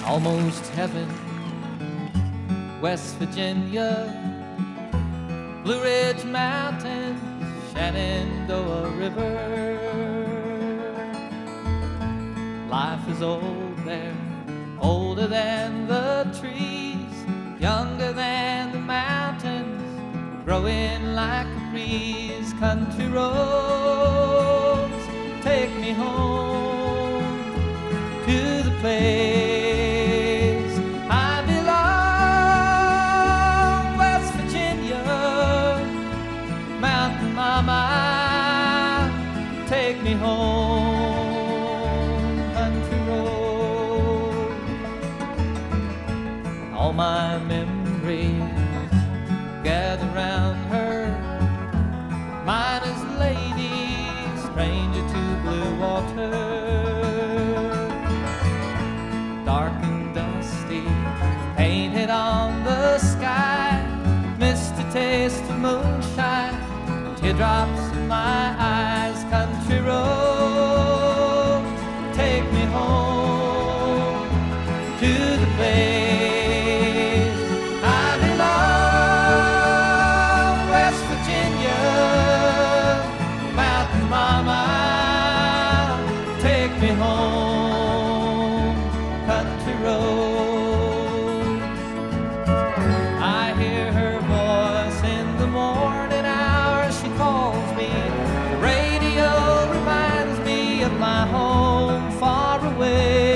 almost heaven, West Virginia, Blue Ridge Mountains, Shenandoah River. Life is old there, older than the trees, younger than the mountains, growing like a breeze. Country roads take me home to the place I belong. West Virginia, Mountain Mama, take me home. Country road, all my memories gather round her. Miner's lady, stranger to blue water, dark and dusty, painted on the sky, misty taste of moonshine, teardrops in my eyes. Country road, take me home to the place I belong. West Virginia, Mountain Mama, take me home. Country road, I hear her voice in the morning hours. She calls me. The radio reminds me of my home far away.